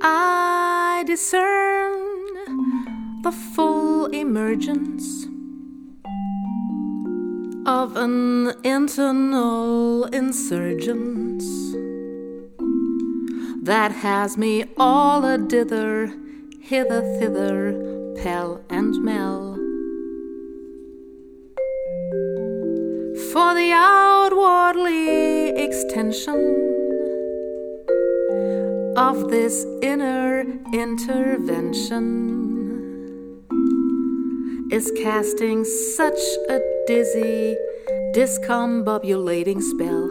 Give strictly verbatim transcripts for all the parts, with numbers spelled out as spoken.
I discern the full emergence of an internal insurgence that has me all a dither, hither, thither, pell and mell. For the outwardly extension of this inner intervention is casting such a dizzy, discombobulating spell.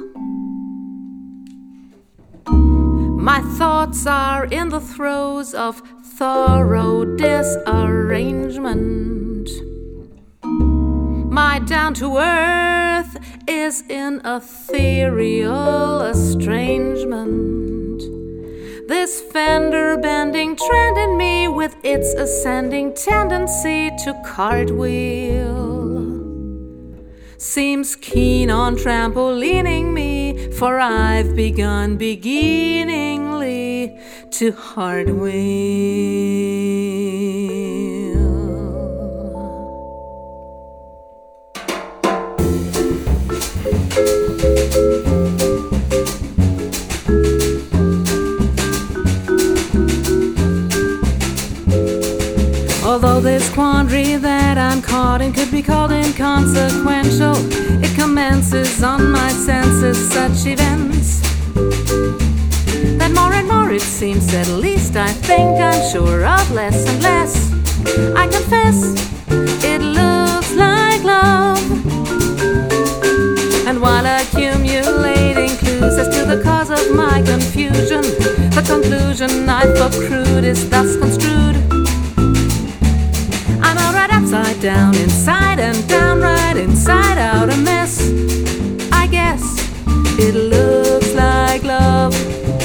My thoughts are in the throes of thorough disarrangement. My down-to-earth is in ethereal estrangement. This fender-bending trend in me with its ascending tendency to cartwheel seems keen on trampolining me, for I've begun beginningly to hardwheel. Although this quandary that I'm caught in could be called inconsequential, it commences on my senses such events that more and more it seems, at least I think I'm sure of less and less. I confess it looks like love, and while accumulating clues as to the cause of my confusion, the conclusion I've accrued is thus construed. I'm alright upside down, inside and downright inside out a mess. I guess it looks like love.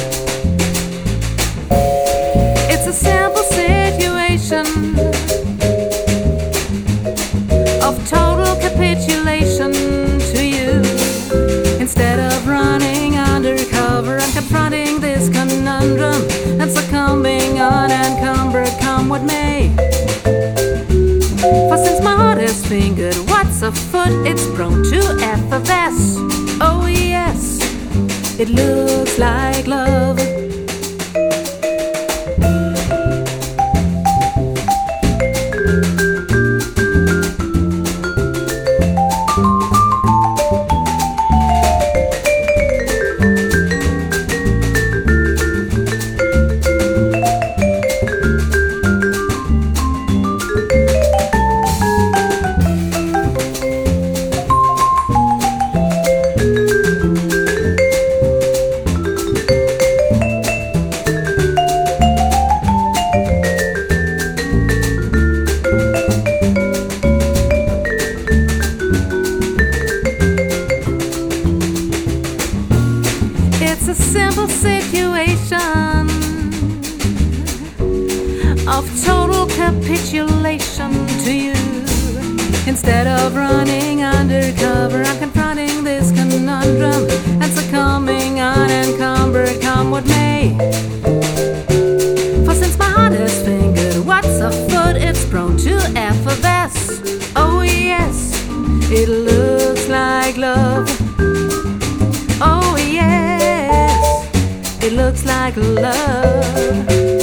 It's a simple situation of total capitulation to you. Instead of running undercover and confronting this conundrum and succumbing unencumbered, come what may. For since my heart has fingered what's afoot, it's prone to effervesce. Oh yes, it looks like love. It's a simple situation of total capitulation to you. Instead of running undercover, I'm confronting this conundrum and succumbing unencumbered, come what may. For since my heart has fingered what's afoot, it's prone to effervesce. Oh yes, it looks like love. Oh yes, it looks like love.